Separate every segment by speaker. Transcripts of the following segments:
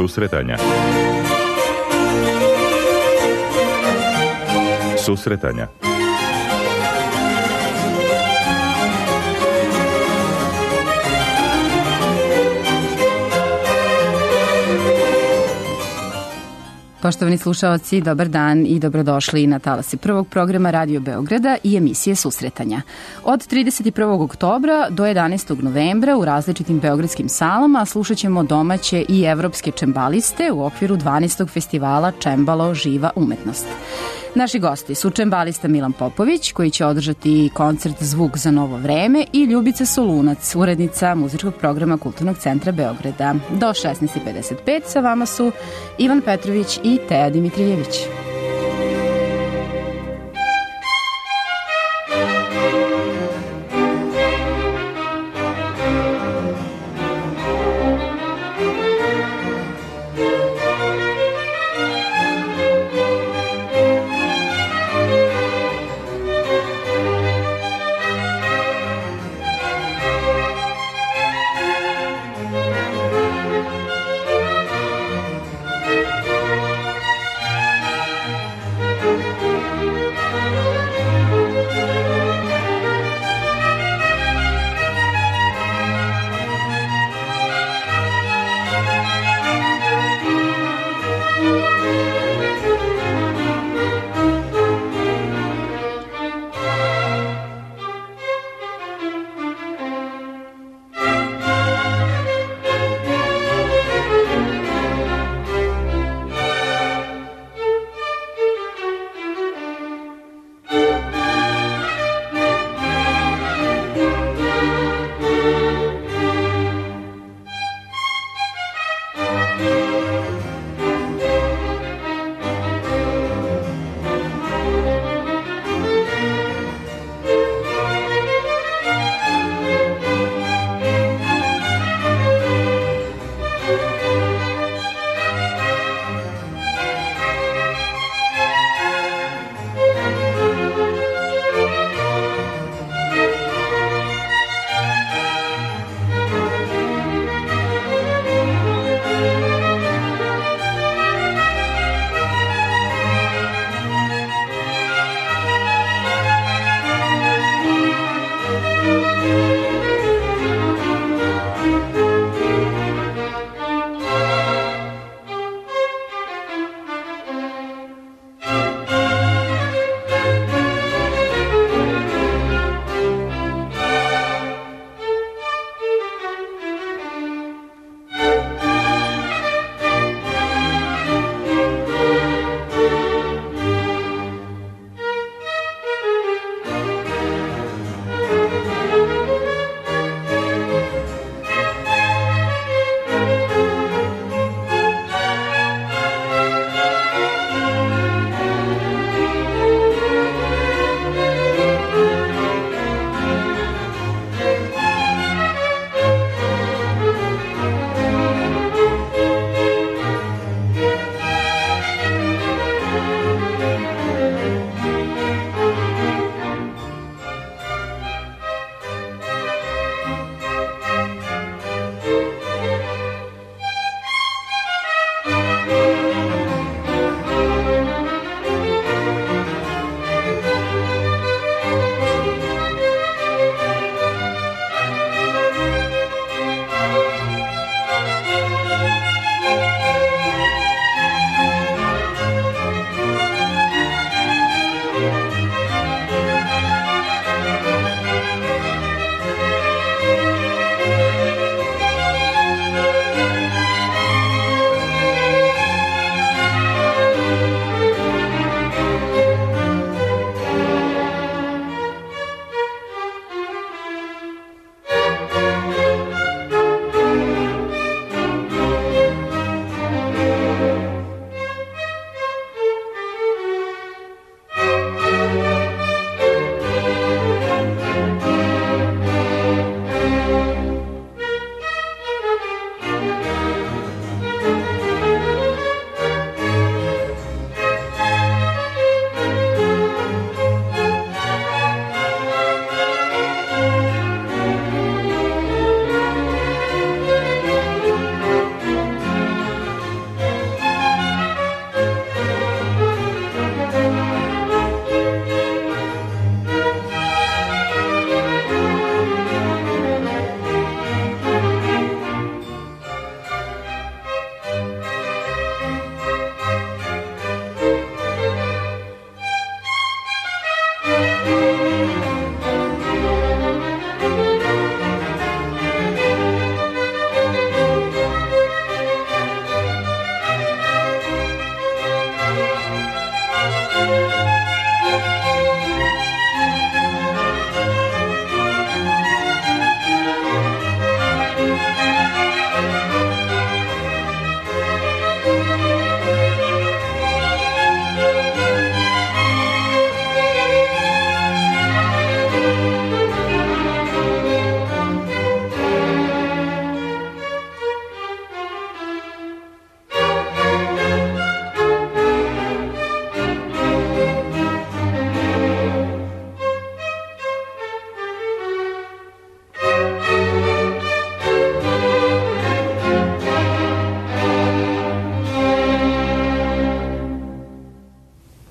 Speaker 1: Susretanja. Susretanja.
Speaker 2: Poštovani slušaoci, dobar dan i dobrodošli na talase prvog programa Radio Beograda i emisije Susretanja. Od 31. oktobra do 11. novembra u različitim beogradskim salama slušat ćemo domaće i evropske čembaliste u okviru 12. festivala Čembalo živa umetnost. Naši gosti su čembalista Milan Popović, koji će održati koncert Zvuk za novo vreme, i Ljubica Solunac, urednica muzičkog programa Kulturnog centra Beograda. Do 16:55 sa vama su Ivan Petrović i Teja Dimitrijević.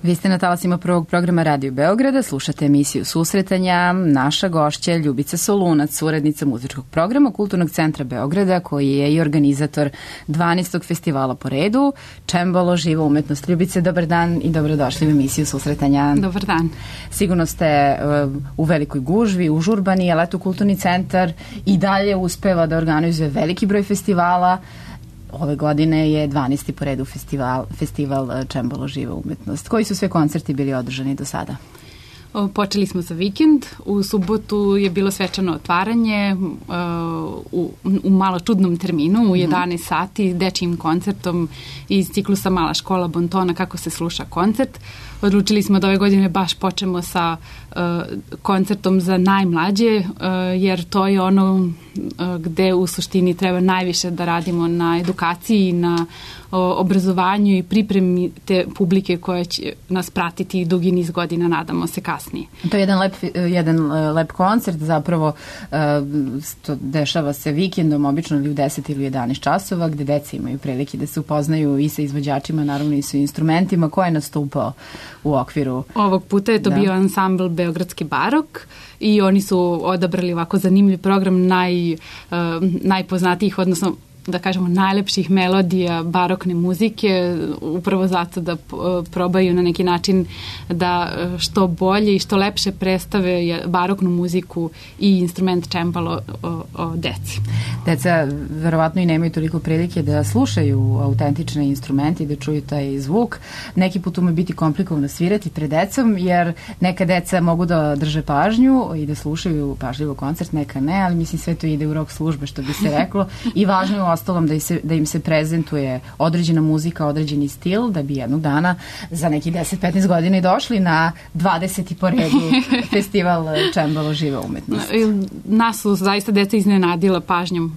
Speaker 2: Vi ste na talasima prvog programa Radio Beograda, slušate emisiju Susretanja. Naša gošća je Ljubica Solunac, urednica muzičkog programa Kulturnog centra Beograda, koji je i organizator 12. festivala po redu, Čembalo, živa umetnost. Ljubice, dobar dan i dobrodošli u emisiju Susretanja.
Speaker 1: Dobar dan.
Speaker 2: Sigurno ste u velikoj gužvi, užurbani, ali eto Kulturni centar i dalje uspeva da organizuje veliki broj festivala. Ove godine je 12. po redu festival Čembalo, živa umetnost. Koji su sve koncerti bili održani do sada?
Speaker 1: Počeli smo za vikend. U subotu je bilo svečano otvaranje u malo čudnom terminu, u 11 sati, dečijim koncertom iz ciklusa Mala škola Bontona, kako se sluša koncert. Odlučili smo da ove godine baš počnemo sa koncertom za najmlađe, jer to je ono gde u suštini treba najviše da radimo na edukaciji, na obrazovanju i pripremi te publike koja će nas pratiti dugi niz godina, nadamo se kasnije.
Speaker 2: To je jedan lep koncert, zapravo dešava se vikendom, obično ili u 10 ili 11 časova, gde deca imaju prilike da se upoznaju i sa izvođačima, naravno i sa instrumentima. Ko je nastupao u okviru?
Speaker 1: Ovog puta je to bio ansambl Beogradski barok i oni su odabrali ovako zanimljiv program najpoznatijih, odnosno da kažemo najlepših melodija barokne muzike, upravo zato da probaju na neki način da što bolje i što lepše predstave baroknu muziku i instrument čembalo o deci.
Speaker 2: Deca verovatno i nemaju toliko prilike da slušaju autentične instrumente i da čuju taj zvuk. Neki put ume biti komplikovano svirati pred decom, jer neka deca mogu da drže pažnju i da slušaju pažljivo koncert, neka ne, ali mislim sve to ide u rok službe, što bi se reklo, i važno je ostalom da im se prezentuje određena muzika, određeni stil, da bi jednog dana za neki 10-15 godina i došli na 20. po redu festival Čembalo, živa umetnost.
Speaker 1: Nas su zaista deca iznenadila pažnjom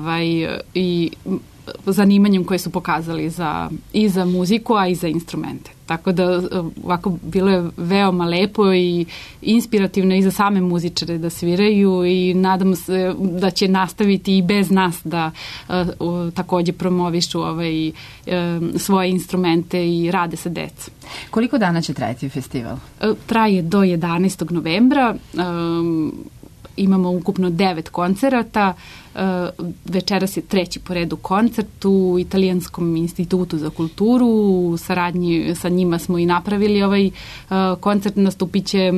Speaker 1: i zanimanjem koje su pokazali i za muziku, a i za instrumente. Tako da ovako bilo je veoma lepo i inspirativno i za same muzičare da sviraju i nadamo se da će nastaviti i bez nas da takođe promovišu svoje instrumente i rade sa decom.
Speaker 2: Koliko dana će trajati festival?
Speaker 1: Traje do 11. novembra. Imamo ukupno 9 koncerata. Večeras je 3. po redu koncert u Italijanskom institutu za kulturu. U saradnji sa njima smo i napravili ovaj koncert. Nastupit će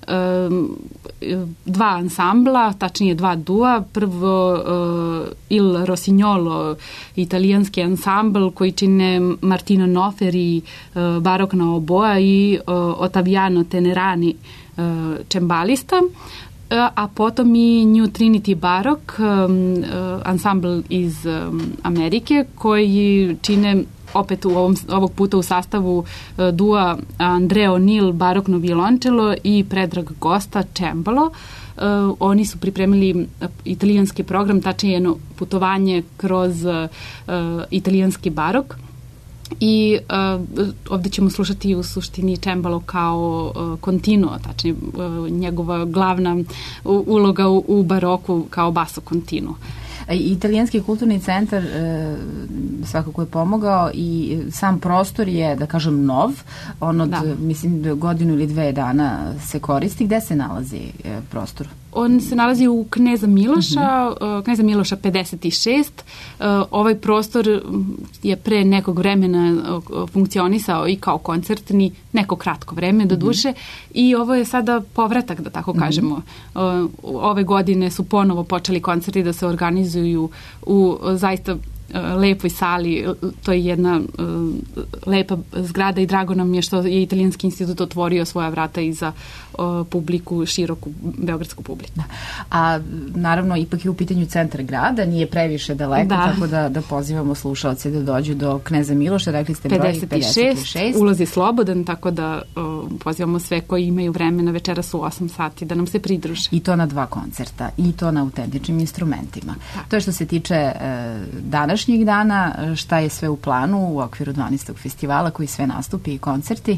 Speaker 1: 2 ansambla, tačnije 2 dua. Prvo Il Rossignolo, italijanski ansambl koji čine Martino Noferi, barokna oboa, i Ottaviano Tenerani, čembalista. A potom i New Trinity Barok, ansambl iz Amerike, koji čine opet ovog puta u sastavu dua Andrea O'Neill, barokno violončelo, i Predrag Gosta, čembalo. Oni su pripremili italijanski program, tačnije jedno putovanje kroz italijanski barok. I ovdje ćemo slušati u suštini čembalo kao continuo, tačnije njegova glavna uloga u baroku kao basso continuo.
Speaker 2: Italijanski kulturni centar svakako je pomogao i sam prostor je, da kažem, nov. On od, mislim, godinu ili 2 dana se koristi. Gde se nalazi prostor?
Speaker 1: On se nalazi u Kneza Miloša, Kneza Miloša 56. Ovaj prostor je pre nekog vremena funkcionisao i kao koncertni, neko kratko vreme do duše, i ovo je sada povratak, da tako kažemo. Ove godine su ponovo počeli koncerti da se organizuju u zaista lepoj sali. To je jedna lepa zgrada i drago nam je što je Italijanski institut otvorio svoja vrata i za publiku, široku beogradsku publiku.
Speaker 2: A naravno ipak je u pitanju centar grada, nije previše daleko, tako da pozivamo slušalce da dođu do Kneza Miloša, rekli ste broj 56.
Speaker 1: Ulaz je slobodan, tako da pozivamo sve koji imaju vremena večeras u 8 sati da nam se pridruže.
Speaker 2: I to na 2 koncerta, i to na autentičnim instrumentima. To je što se tiče današnjeg dana. Šta je sve u planu u okviru 12. festivala, koji sve nastupi i koncerti?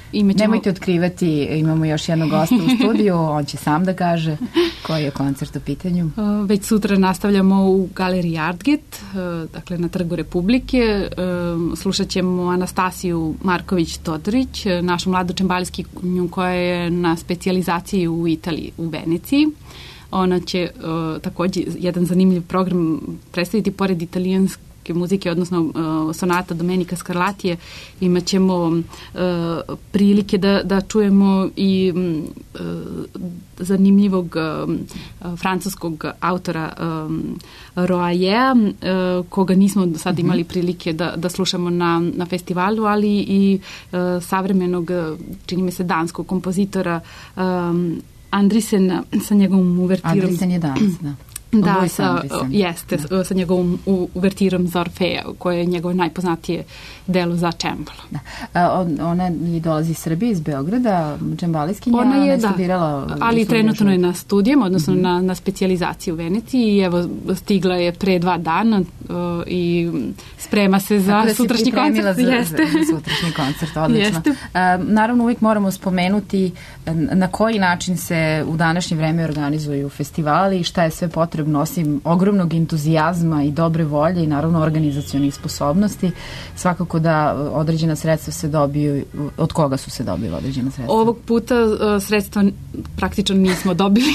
Speaker 2: Nemojte otkrivati, imamo još jednog gosta u studiju, on će sam da kaže koji je koncert u pitanju.
Speaker 1: Već sutra nastavljamo u Galeriji Artget, dakle na Trgu Republike. Slušat ćemo Anastasiju Marković-Todorić, našu mladu čembalistkinju koja je na specijalizaciji u Italiji, u Veneciji. Ona će takođe jedan zanimljiv program predstaviti pored italijanske muzike, odnosno sonata Domenica Scarlatije. Imaćemo prilike da čujemo i zanimljivog francuskog autora Roajea, koga nismo do sada imali prilike da slušamo na festivalu, ali i savremenog, čini mi se, danskog kompozitora Andrisen sa njegovom uvertirom.
Speaker 2: Andrisen je dans, da.
Speaker 1: Da, sa njegovom uvertirom za Orfeja, koje je njegovo najpoznatije delo za čembalo.
Speaker 2: Da. Ona dolazi iz Srbije, iz Beograda, čembalistkinja,
Speaker 1: ona je
Speaker 2: studirala...
Speaker 1: ali trenutno je na studijama, odnosno na specijalizaciji u Veneciji i evo stigla je pre 2 dana i sprema se za sutrašnji koncert.
Speaker 2: Za sutrašnji koncert, odlično. Naravno, uvijek moramo spomenuti na koji način se u današnje vreme organizuju festivali i šta je sve potrebno osim ogromnog entuzijazma i dobre volje i naravno organizacionih sposobnosti. Svakako da određena sredstva se dobiju. Od koga su se dobila određena sredstva?
Speaker 1: Ovog puta sredstva praktično nismo dobili.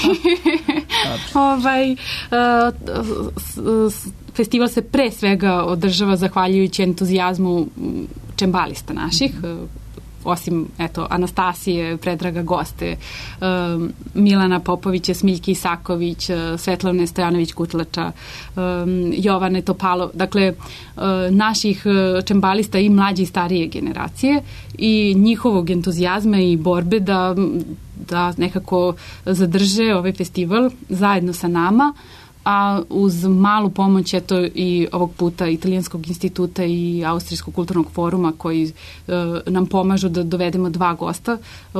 Speaker 1: Festival se pre svega održava zahvaljujući entuzijazmu čembalista naših, osim, eto, Anastasije, Predraga Goste, Milana Popovića, Smiljke Isaković, Svetlane Stojanović-Kutlača, Jovane Topalo, dakle, naših čembalista i mlađe i starije generacije i njihovog entuzijazma i borbe da nekako zadrže ovaj festival zajedno sa nama, a uz malu pomoć i ovog puta Italijanskog instituta i Austrijskog kulturnog foruma koji nam pomažu da dovedemo 2 gosta,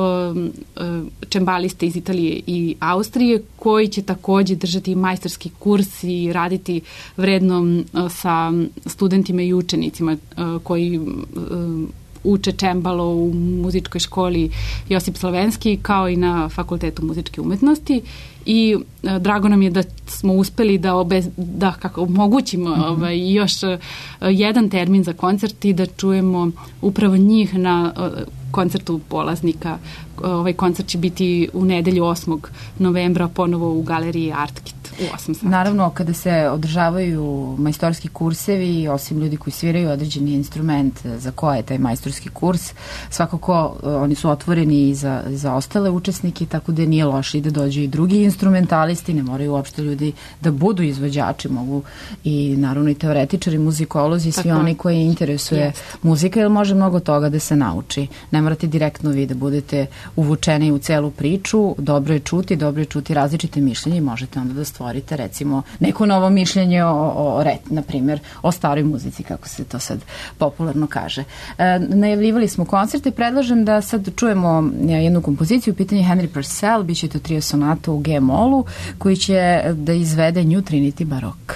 Speaker 1: čembaliste iz Italije i Austrije, koji će takođe držati majstorski kurs i raditi vredno sa studentima i učenicima koji uče čembalo u muzičkoj školi Josip Slavenski, kao i na Fakultetu muzičke umetnosti. I drago nam je da smo uspeli da omogućimo još jedan termin za koncert i da čujemo upravo njih na koncertu polaznika. Ovaj koncert će biti u nedelju 8. novembra ponovo u Galeriji Artget u 8 sati.
Speaker 2: Naravno, kada se održavaju majstorski kursevi, osim ljudi koji sviraju određeni instrument za koje je taj majstorski kurs, svakako oni su otvoreni i za ostale učesnike, tako da nije loše i da dođu i drugi instrumentalisti, ne moraju uopšte ljudi da budu izvođači, mogu i naravno i teoretičari, muzikolozi, svi oni koji interesuje muzika, jer može mnogo toga da se nauči. Ne morate direktno vi da budete uvučeni u celu priču, dobro je čuti različite mišljenje i možete onda da stvorite recimo neko novo mišljenje na primjer, o staroj muzici, kako se to sad popularno kaže. Najavljivali smo koncerte, predlažem da sad čujemo jednu kompoziciju, pitanje Henry Purcell, bit će to trio sonata u G-molu, koji će da izvede New Trinity Baroque.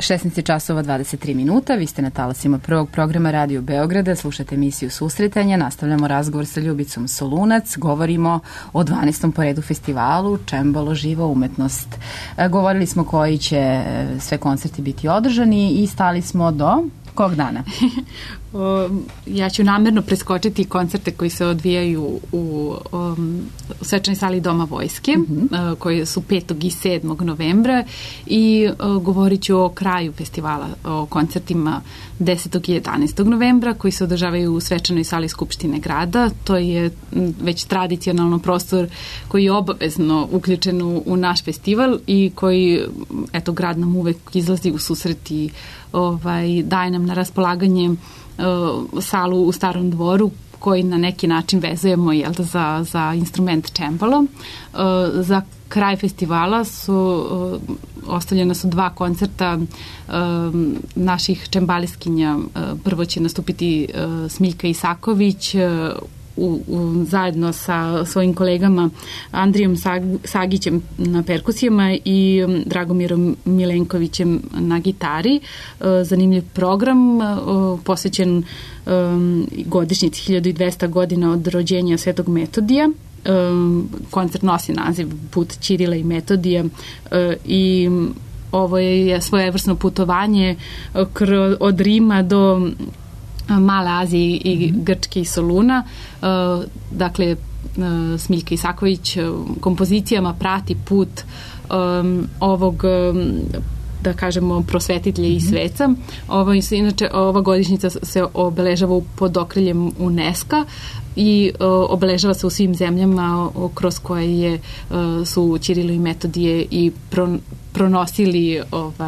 Speaker 2: 16 časova 23 minuta, vi ste na talasima prvog programa Radio Beograda, slušate emisiju Susretanja, nastavljamo razgovor sa Ljubicom Solunac, govorimo o 12. po redu festivalu Čembalo živa umetnost. Govorili smo koji će sve koncerti biti održani i stali smo do kog dana?
Speaker 1: Ja ću namerno preskočiti koncerte koji se odvijaju u svečanoj sali Doma vojske, koji su 5. i 7. novembra i govorit ću o kraju festivala, o koncertima 10. i 11. novembra koji se održavaju u svečanoj sali Skupštine grada. To je već tradicionalno prostor koji je obavezno uključen u naš festival i koji, eto, grad nam uvek izlazi u susret i daje nam na raspolaganje salu u Starom dvoru koji na neki način vezujemo za instrument čembalo. Za kraj festivala ostavljena su 2 koncerta naših čembaliskinja. Prvo će nastupiti Smiljka Isaković zajedno sa svojim kolegama Andrijom Sagićem na perkusijama i Dragomirom Milenkovićem na gitari. Zanimljiv program posvećen godišnjici 1200 godina od rođenja Svetog Metodija. Koncert nosi naziv Put Ćirila i Metodija i ovo je svojevrsno putovanje od Rima do Male Azije i Grčke i Soluna. Dakle, Smiljka Isaković kompozicijama prati put ovog, da kažemo, prosvetitelja i sveca. Inače, ova godišnjica se obeležava pod okriljem UNESCO i obeležava se u svim zemljama kroz koje su Ćirilo i Metodije i pronosili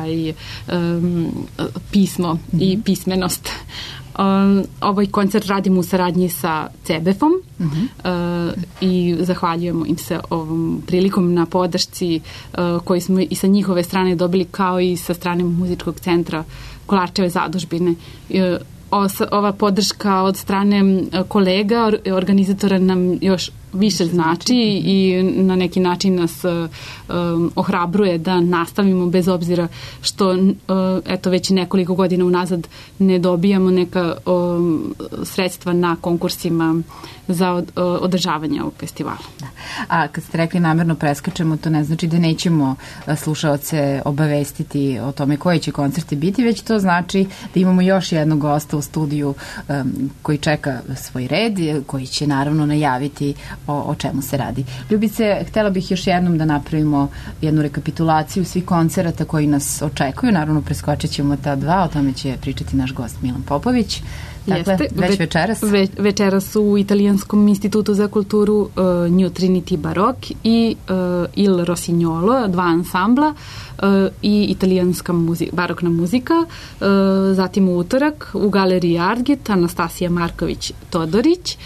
Speaker 1: pismo i pismenost. Ovaj koncert radimo u saradnji sa CEBEF-om i zahvaljujemo im se ovom prilikom na podršci koju smo i sa njihove strane dobili, kao i sa strane muzičkog centra Kolarčeve zadužbine. Ova podrška od strane kolega, organizatora nam još više znači i na neki način nas ohrabruje da nastavimo bez obzira što eto već nekoliko godina unazad ne dobijamo neka sredstva na konkursima za održavanje ovog festivala. Da.
Speaker 2: A kad ste rekli namerno preskačemo, to ne znači da nećemo slušaoce obavestiti o tome koji će koncerti biti, već to znači da imamo još jednog gosta u studiju koji čeka svoj red, koji će naravno najaviti o čemu se radi. Ljubice, htela bih još jednom da napravimo jednu rekapitulaciju svih koncerata koji nas očekuju. Naravno, preskočit ćemo ta 2, o tome će pričati naš gost Milan Popović. Dakle, već večeras?
Speaker 1: Večeras u Italijanskom institutu za kulturu New Trinity Baroque i Il Rossignolo, 2 ansambla i italijanska barokna muzika. Zatim u utorak u galeriji Arget Anastasija Marković-Todorić.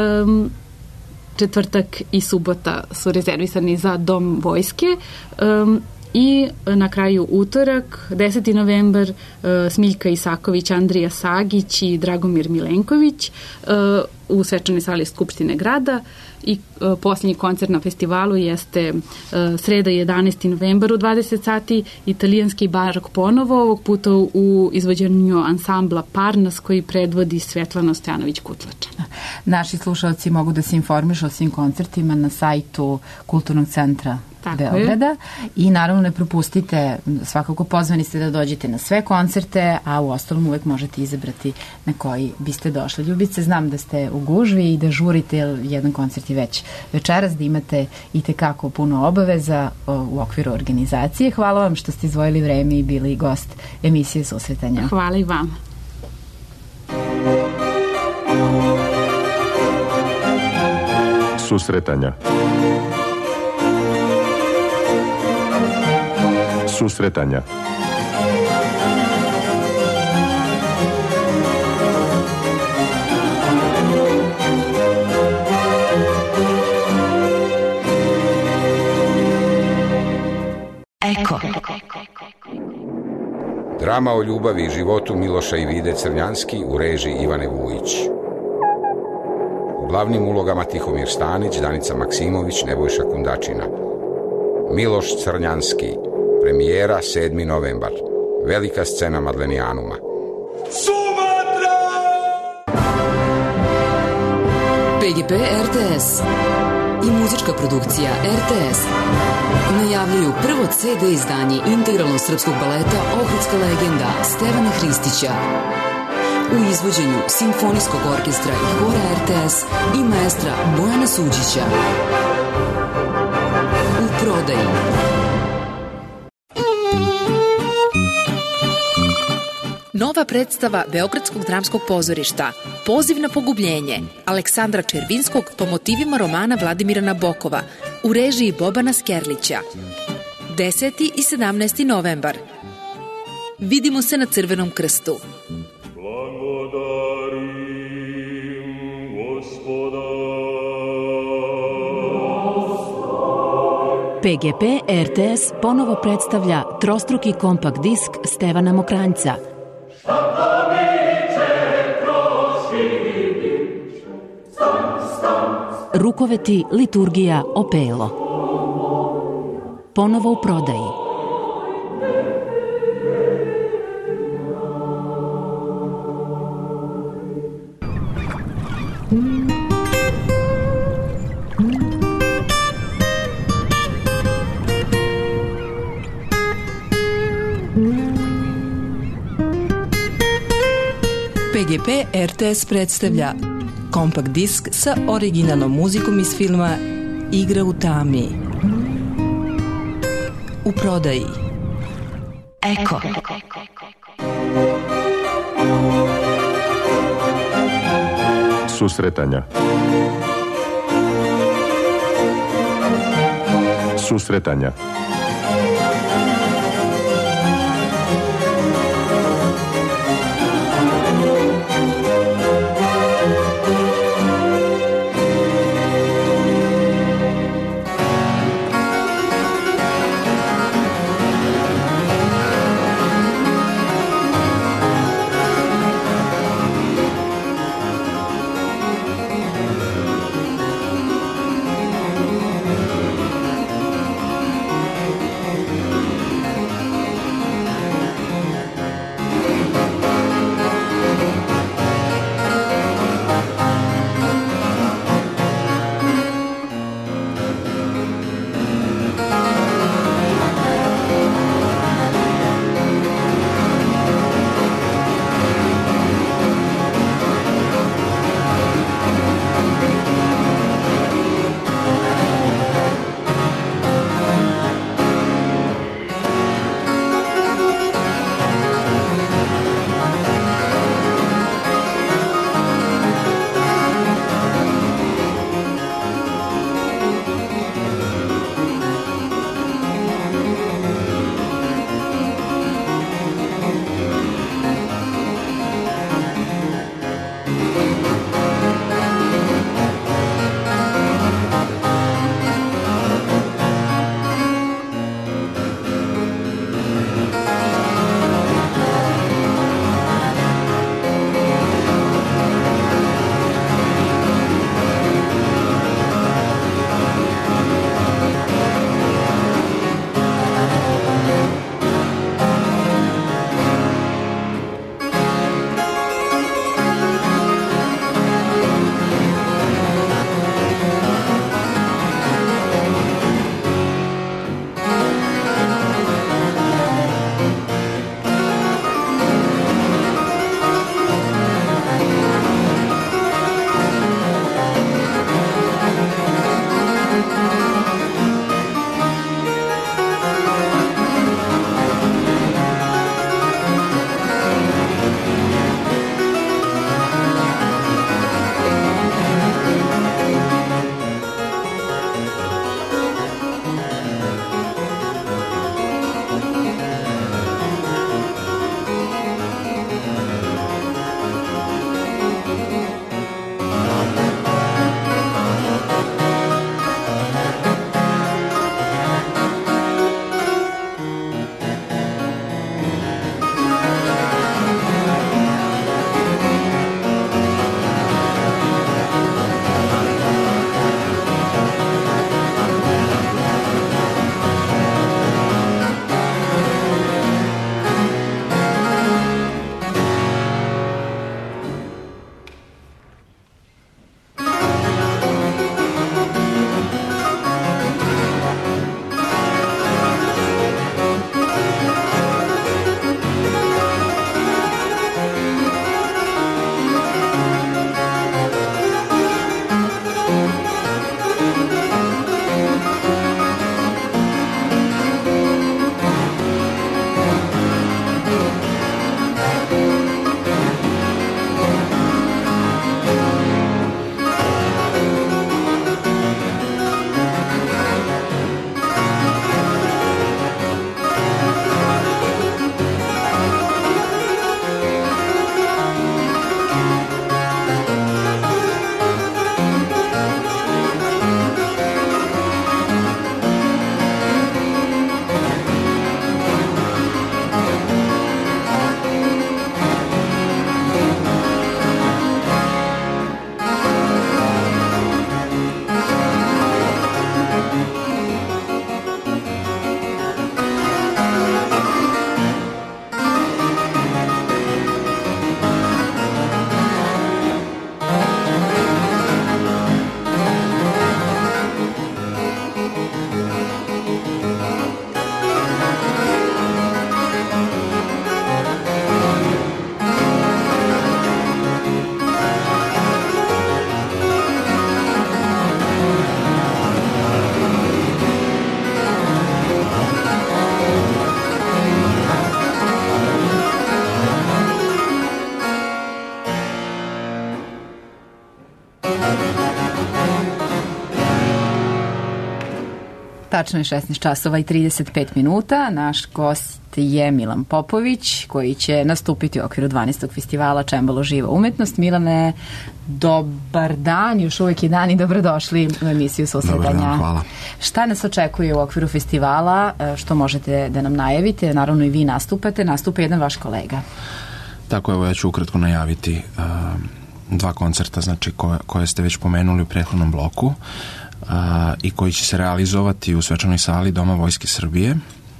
Speaker 1: Četvrtak i subota su rezervisani za Dom vojske i na kraju utorak, 10. novembar, Smiljka Isaković, Andrija Sagić i Dragomir Milenković u svečanoj sali Skupštine grada i posljednji koncert na festivalu jeste sreda 11. novembar u 20 sati, italijanski barok ponovo, ovog puta u izvođenju ansambla Parnas koji predvodi Svetlana Stojanović-Kutlača.
Speaker 2: Naši slušalci mogu da se informišu o svim koncertima na sajtu Kulturnog centra Beograda i naravno ne propustite, svakako pozvani ste da dođete na sve koncerte, a u ostalom uvek možete izabrati na koji biste došli. Ljubice, znam da ste u gužvi i da žurite, jer jedan koncert je već večeras, da imate i tekako puno obaveza u okviru organizacije. Hvala vam što ste izdvojili vreme i bili gost emisije Susretanja.
Speaker 1: Hvala i vama.
Speaker 3: Susretanja. Susretanja.
Speaker 4: Eko. Drama o ljubavi i životu Miloša i Vide Crnjanski u režiji Ivane Vujić. U glavnim ulogama Tihomir Stanić, Danica Maksimović, Nebojša Kundačina. Miloš Crnjanski. Premijera 7. novembar. velika scena Madlenijanuma.
Speaker 3: Sumatra!
Speaker 5: PGP RTS i muzička produkcija RTS najavljuju prvo CD izdanje integralnog srpskog baleta Ohridska legenda Stevana Hristića u izvođenju Simfonijskog orkestra i hora RTS i maestra Bojana Suđića. U prodaji.
Speaker 6: Nova predstava Beogradskog dramskog pozorišta Poziv na pogubljenje Aleksandra Červinskog po motivima romana Vladimira Nabokova u režiji Bobana Skerlića. 10. i 17. novembar. Vidimo se na Crvenom krstu.
Speaker 7: PGP RTS ponovo predstavlja trostruki kompakt disk Stevana Mokranjca. Rukoveti, liturgija, opelo. Ponovo u prodaji.
Speaker 8: PGP RTS predstavlja kompakt disk sa originalnom muzikom iz filma Igra u tami. U prodaji. Eko.
Speaker 9: Susretanja. Susretanja.
Speaker 2: Tačno je 16 časova i 35 minuta. Naš gost je Milan Popović, koji će nastupiti u okviru 12. festivala Čembalo živa umetnost. Milane, dobar dan, još uvijek je dan i dobrodošli u emisiju Susretanja.
Speaker 9: Dobar dan, hvala.
Speaker 2: Šta nas očekuje u okviru festivala, što možete da nam najavite? Naravno i vi nastupate, nastupa jedan vaš kolega.
Speaker 9: Tako, evo ja ću ukratko najaviti dva koncerta, znači koje ste već pomenuli u prethodnom bloku i koji će se realizovati u svečanoj sali Doma Vojske Srbije.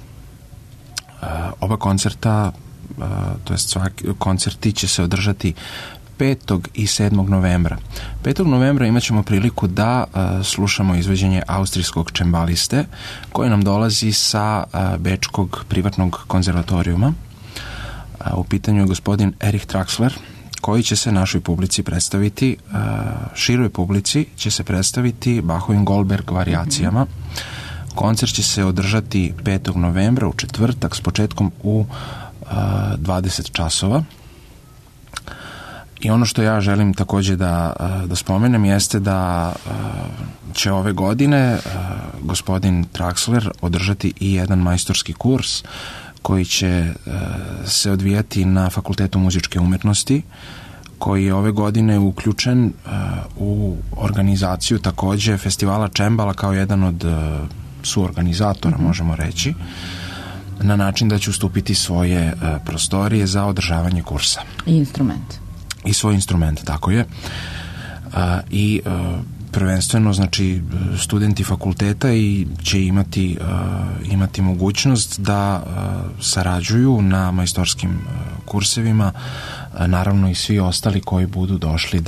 Speaker 9: Oba koncerta, to jest svaki koncerti će se održati 5. i 7. novembra. 5. novembra imat ćemo priliku da slušamo izvođenje austrijskog čembaliste koji nam dolazi sa Bečkog privatnog konzervatorijuma. U pitanju je gospodin Erich Traxler, koji će se našoj publici predstaviti, široj publici će se predstaviti Bachovim Goldberg varijacijama. Koncert će se održati 5. novembra u četvrtak s početkom u 20 časova. I ono što ja želim također da spomenem jeste da će ove godine gospodin Traxler održati i jedan majstorski kurs koji će se odvijati na Fakultetu muzičke umetnosti, koji je ove godine uključen u organizaciju također festivala Čembala kao jedan od suorganizatora, možemo reći, na način da će ustupiti svoje prostorije za održavanje kursa.
Speaker 2: I instrument.
Speaker 9: I svoj instrument, tako je. I prvenstveno, znači, studenti fakulteta će imati mogućnost da sarađuju na majstorskim kursevima, naravno i svi ostali koji budu došli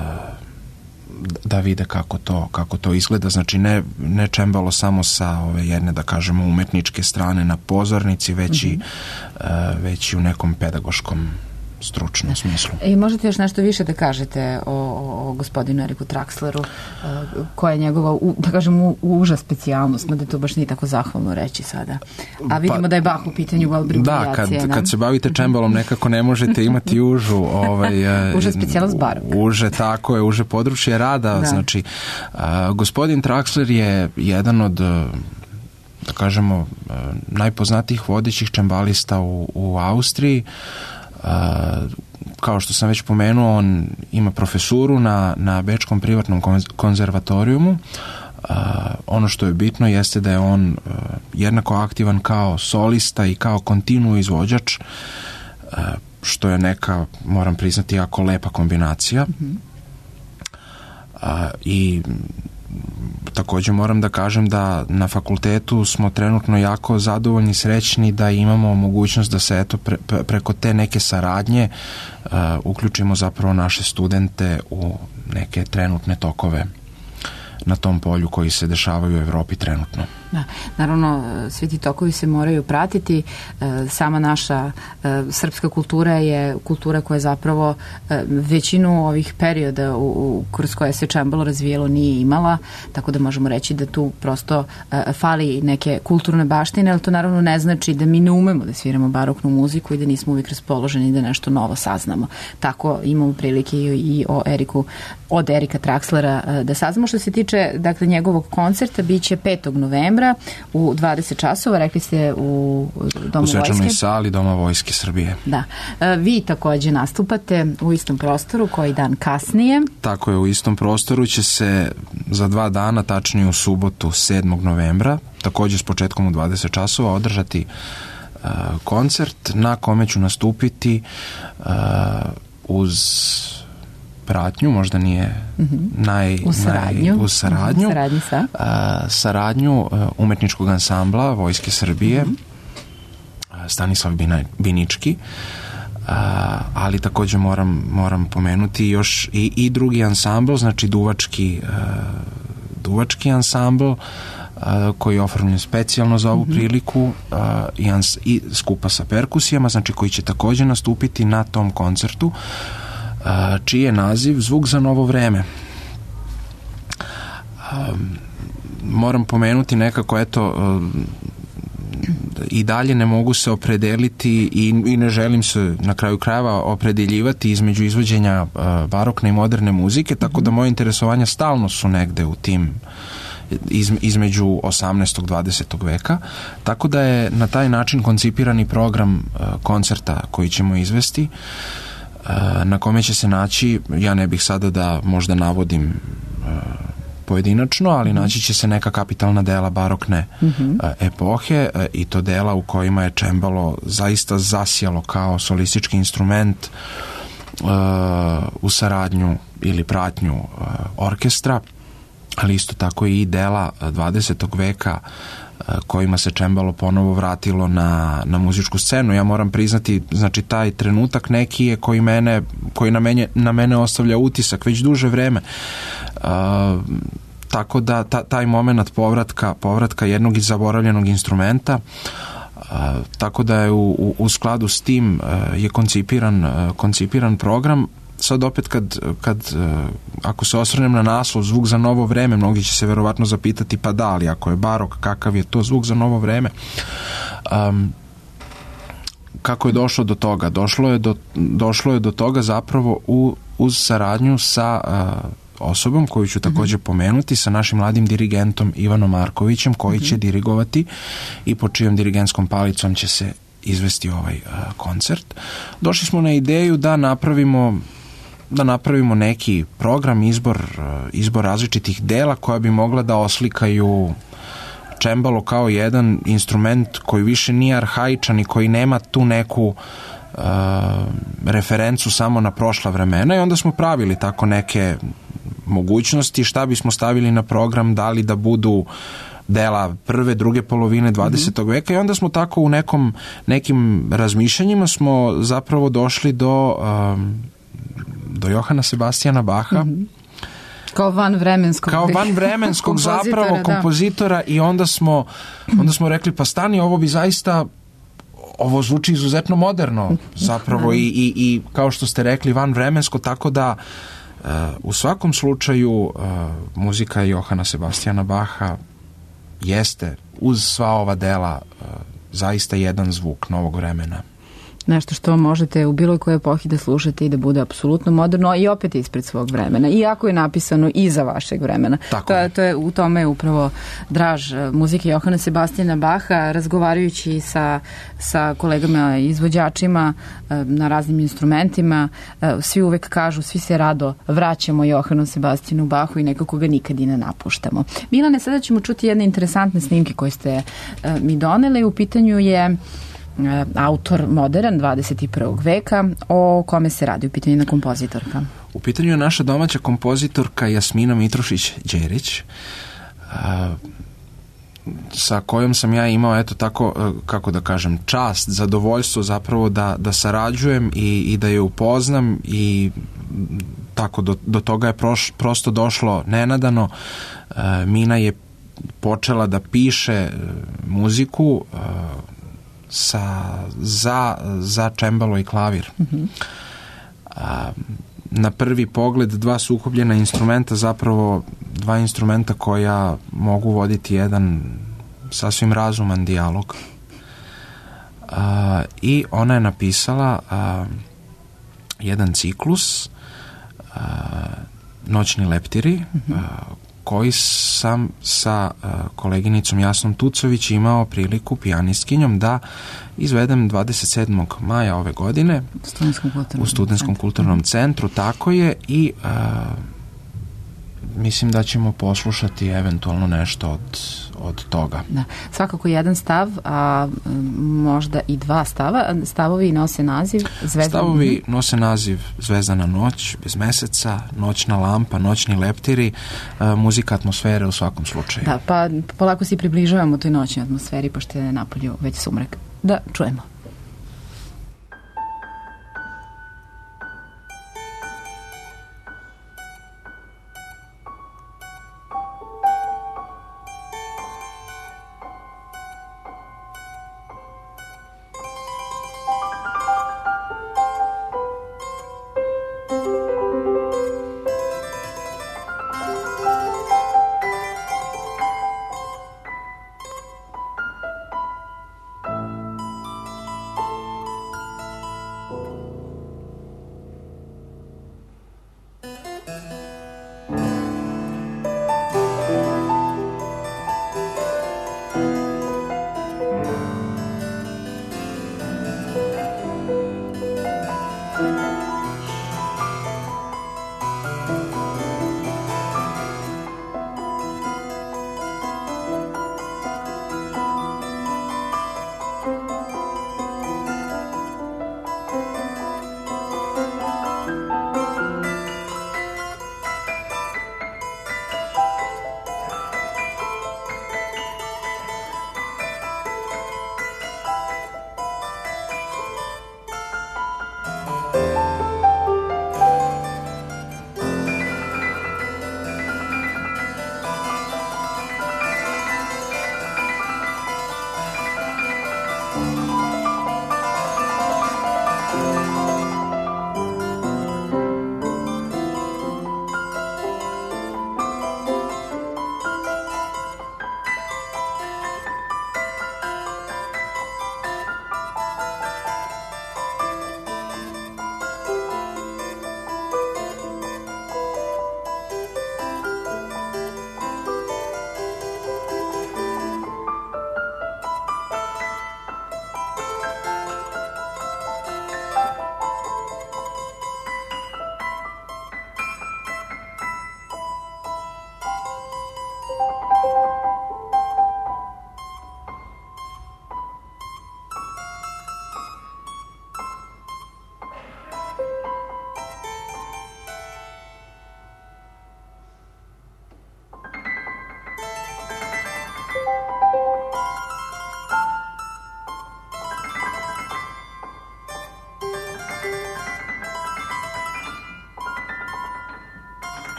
Speaker 9: da vide kako to izgleda. Znači ne čembalo samo sa ove jedne, da kažemo, umetničke strane na pozornici, već i u nekom pedagoškom stručnom smislu.
Speaker 2: I možete još nešto više da kažete o gospodinu Eriku Traxleru, koja je njegova, da kažem, uža specijalnost, mada to baš nije tako zahvalno reći sada. A vidimo da je Bach u pitanju Goldberg varijacije.
Speaker 9: Da, kad se bavite čembalom nekako ne možete imati užu.
Speaker 2: Uža specijalnost barok.
Speaker 9: Uže područje rada. Da. Znači, gospodin Traxler je jedan od, da kažemo, najpoznatijih vodećih čembalista u Austriji. Kao što sam već pomenuo, on ima profesuru na Bečkom privatnom konzervatorijumu. Ono što je bitno jeste da je on jednako aktivan kao solista i kao kontinuo izvođač, što je neka, moram priznati, jako lepa kombinacija. I također moram da kažem da na fakultetu smo trenutno jako zadovoljni, srećni da imamo mogućnost da se preko te neke saradnje uključimo zapravo naše studente u neke trenutne tokove na tom polju koji se dešavaju u Evropi trenutno.
Speaker 2: Da, naravno, svi ti tokovi se moraju pratiti. Sama naša srpska kultura je kultura koja zapravo većinu ovih perioda kroz koje se čembalo razvijelo nije imala, tako da možemo reći da tu prosto fali neke kulturne baštine, ali to naravno ne znači da mi ne umemo da sviramo baroknu muziku i da nismo uvijek raspoloženi da nešto novo saznamo. Tako imamo prilike i od Erika Traxlera da saznamo. Što se tiče, dakle, njegovog koncerta, bit će 5. novembra u 20 časova, rekli ste u Domu Vojske. U svečanoj
Speaker 9: sali Doma Vojske Srbije.
Speaker 2: Da. Vi također nastupate u istom prostoru, koji dan kasnije.
Speaker 9: Tako je, u istom prostoru će se za 2 dana, tačnije u subotu 7. novembra, također s početkom u 20 časova, održati koncert na kome ću nastupiti uz pratnju, možda nije saradnju umetničkog ansambla Vojske Srbije, Stanislav Binički, ali također moram pomenuti još i drugi ansambl, znači duvački ansambl koji je oformljen specijalno za ovu priliku i skupa sa perkusijama, znači koji će također nastupiti na tom koncertu, čiji je naziv Zvuk za novo vreme. Moram pomenuti nekako, i dalje ne mogu se opredeliti i ne želim se na kraju krajeva opredeljivati između izvođenja barokne i moderne muzike, tako da moje interesovanja stalno su negde u tim između 18. 20. veka, tako da je na taj način koncipirani program koncerta koji ćemo izvesti, na kome će se naći, ja ne bih sada da možda navodim pojedinačno, ali naći će se neka kapitalna dela barokne epohe i to dela u kojima je čembalo zaista zasjalo kao solistički instrument u saradnju ili pratnju orkestra, ali isto tako i dela 20. veka kojima se čembalo ponovo vratilo na muzičku scenu. Ja moram priznati, znači taj trenutak neki je koji na mene ostavlja utisak već duže vreme. Tako da taj moment povratka jednog zaboravljenog instrumenta, tako da je u skladu s tim je koncipiran program. Sad opet kad ako se osvrnem na naslov zvuk za novo vreme, mnogi će se verovatno zapitati pa da, ali ako je barok, kakav je to zvuk za novo vreme? Kako je došlo do toga? Došlo je do toga zapravo uz saradnju sa osobom koju ću također pomenuti, sa našim mladim dirigentom Ivanom Markovićem, koji će dirigovati i pod čijom dirigentskom palicom će se izvesti ovaj koncert. Došli smo na ideju da napravimo neki program, izbor različitih dela koja bi mogla da oslikaju čembalo kao jedan instrument koji više nije arhaičan i koji nema tu neku referencu samo na prošla vremena, i onda smo pravili tako neke mogućnosti šta bismo stavili na program, da li da budu dela prve, druge polovine 20. veka, i onda smo tako u nekim razmišljanjima smo zapravo došli do Johana Sebastijana Baha,
Speaker 2: kao vanvremenskog
Speaker 9: zapravo kompozitora, i onda smo rekli pa stani, ovo zvuči izuzetno moderno zapravo i kao što ste rekli vanvremensko, tako da u svakom slučaju muzika Johana Sebastijana Baha jeste uz sva ova dela zaista jedan zvuk novog vremena.
Speaker 2: Nešto što možete u bilo kojoj epohi da slušate i da bude apsolutno moderno i opet ispred svog vremena. Iako je napisano i za vašeg vremena. U tome je upravo draž muzike Johana Sebastijana Baha. Razgovarajući sa kolegama izvođačima na raznim instrumentima, svi uvek kažu, svi se rado vraćamo Johanu Sebastijanu Bahu i nekako ga nikad i ne napuštamo. Milane, sada ćemo čuti jedne interesantne snimke koje ste mi doneli. U pitanju je autor modern 21. veka. O kome se radi? U pitanju je kompozitorka.
Speaker 9: U pitanju je naša domaća kompozitorka Jasmina Mitrošić-Đerić, sa kojom sam ja imao, eto tako, kako da kažem, čast, zadovoljstvo zapravo da sarađujem i da je upoznam, i tako do toga je prosto došlo nenadano. Mina je počela da piše muziku za čembalo i klavir. Na prvi pogled dva sukobljena instrumenta, zapravo dva instrumenta koja mogu voditi jedan sasvim razuman dijalog. I ona je napisala jedan ciklus Noćni leptiri, koji sam sa koleginicom Jasnom Tucović imao priliku, pijanistkinjom, da izvedem 27. maja ove godine u Studentskom kulturnom centru, tako je, i mislim da ćemo poslušati eventualno nešto od toga.
Speaker 2: Da. Svakako jedan stav, a možda i dva stava. Stavovi nose naziv
Speaker 9: Zvezdana noć, Bez meseca, Noćna lampa, Noćni leptiri, muzika atmosfere u svakom slučaju.
Speaker 2: Da, pa polako se približavamo toj noćnoj atmosferi, pošto je napolju već sumrak. Da, čujemo.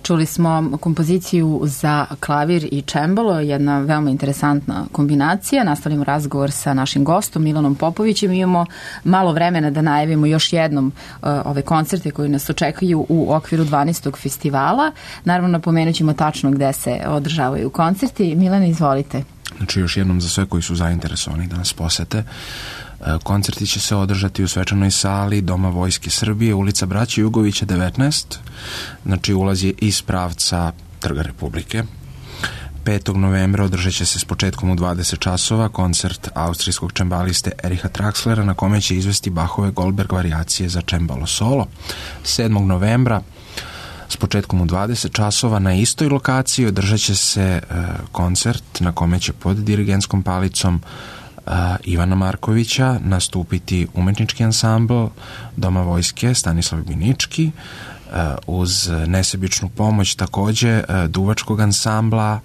Speaker 2: Čuli smo kompoziciju za klavir i čembalo, jedna veoma interesantna kombinacija. Nastavljamo razgovor sa našim gostom Milanom Popovićem. Imamo malo vremena da najavimo još jednom ove koncerte koji nas očekuju u okviru 12. festivala. Naravno, napomenut ćemo tačno gde se održavaju koncerti. Milane, izvolite.
Speaker 9: Znači, još jednom za sve koji su zainteresovani da nas posete. Koncerti će se održati u svečanoj sali Doma Vojske Srbije, ulica Braće Jugovića 19. Znači, ulaz je iz pravca Trga Republike. 5. novembra održat će se s početkom u 20 časova koncert austrijskog čembaliste Ericha Traxlera na kome će izvesti Bachove Goldberg varijacije za čembalo solo. 7. novembra s početkom u 20 časova na istoj lokaciji održat će se koncert na kome će pod dirigentskom palicom Ivana Markovića nastupiti umetnički ansambl Doma Vojske Stanislav Binički uz nesebičnu pomoć takođe duvačkog ansambla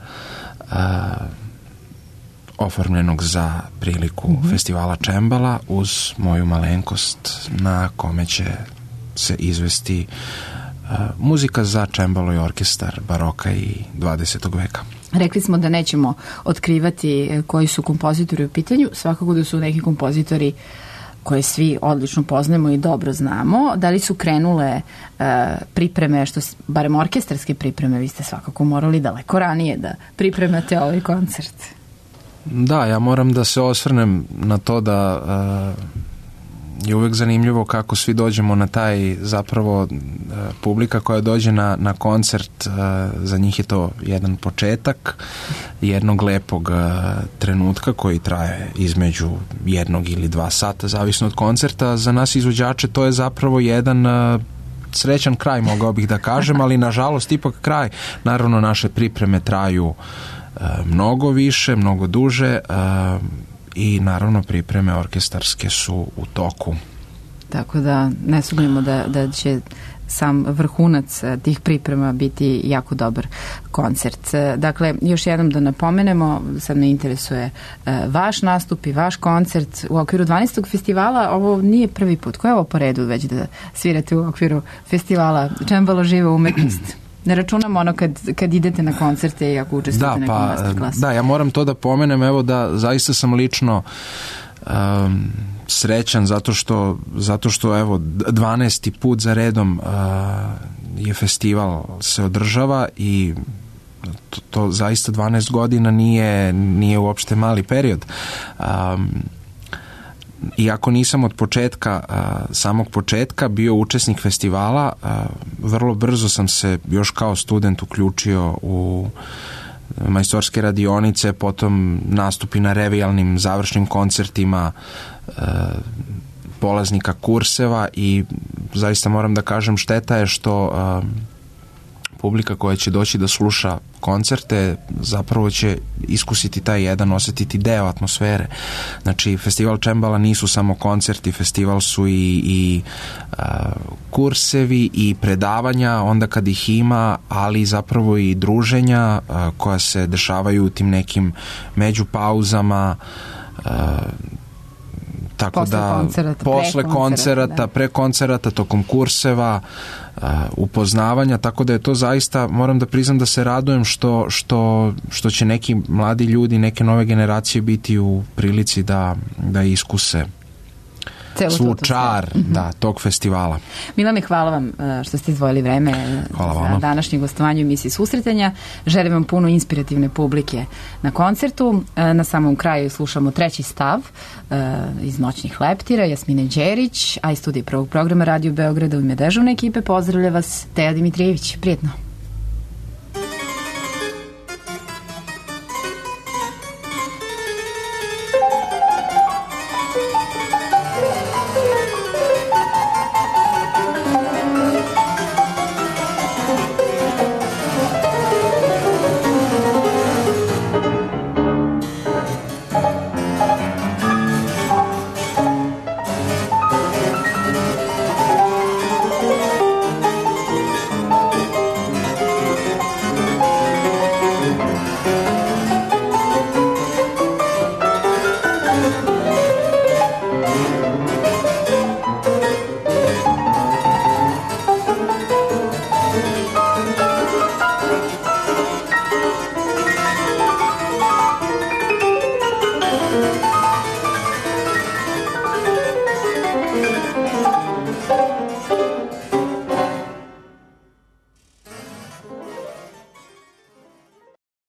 Speaker 9: oformljenog za priliku festivala čembala uz moju malenkost na kome će se izvesti muzika za čembalo i orkestar baroka i 20. veka.
Speaker 2: Rekli smo da nećemo otkrivati koji su kompozitori u pitanju, svakako da su neki kompozitori koje svi odlično poznajemo i dobro znamo. Da li su krenule pripreme, barem orkestarske pripreme, vi ste svakako morali daleko ranije da pripremate ovaj koncert.
Speaker 9: Da, ja moram da se osvrnem na to da je uvek zanimljivo kako svi dođemo na taj zapravo publika koja dođe na koncert, za njih je to jedan početak jednog lepog trenutka koji traje između 1 ili 2 sata, zavisno od koncerta. Za nas izvođače to je zapravo jedan srećan kraj, mogao bih da kažem, ali nažalost ipak kraj. Naravno, naše pripreme traju mnogo više, mnogo duže, i naravno pripreme orkestarske su u toku.
Speaker 2: Tako da ne sumnjamo da će sam vrhunac tih priprema biti jako dobar koncert. Dakle, još jednom da napomenemo, sad me interesuje vaš nastup i vaš koncert u okviru 12. festivala. Ovo nije prvi put. Ko je ovo po redu već da svirate u okviru festivala Čembalo živa umetnost? Ne računamo ono kad idete na koncerte i ako učestvujete nekom masterclassu.
Speaker 9: Da, ja moram to da pomenem, evo da zaista sam lično srećan zato što evo 12. put za redom je festival se održava i to zaista 12 godina nije uopšte mali period. Iako nisam od samog početka bio učesnik festivala, vrlo brzo sam se još kao student uključio u majstorske radionice, potom nastupi na revijalnim završnim koncertima polaznika kurseva i zaista moram da kažem, šteta je što publika koja će doći da sluša koncerte zapravo će iskusiti taj jedan, osetiti deo atmosfere. Znači, festival čembala nisu samo koncerti, festival su i kursevi i predavanja onda kad ih ima, ali zapravo i druženja koja se dešavaju u tim nekim međupauzama, tako posle koncerata, pre koncerata, tokom kurseva, upoznavanja, tako da je to zaista, moram da priznam da se radujem što će neki mladi ljudi, neke nove generacije biti u prilici da iskuse svu čar tog festivala.
Speaker 2: Milane, hvala vam što ste izdvojili vreme za današnje gostovanje u emisiji Susretanja. Želim vam puno inspirativne publike na koncertu. Na samom kraju slušamo treći stav iz Noćnih leptira, Jasmine Đerić, a iz studije prvog programa Radio Beograda u ime dežurne ekipe pozdravlja vas Teja Dimitrijević. Prijetno.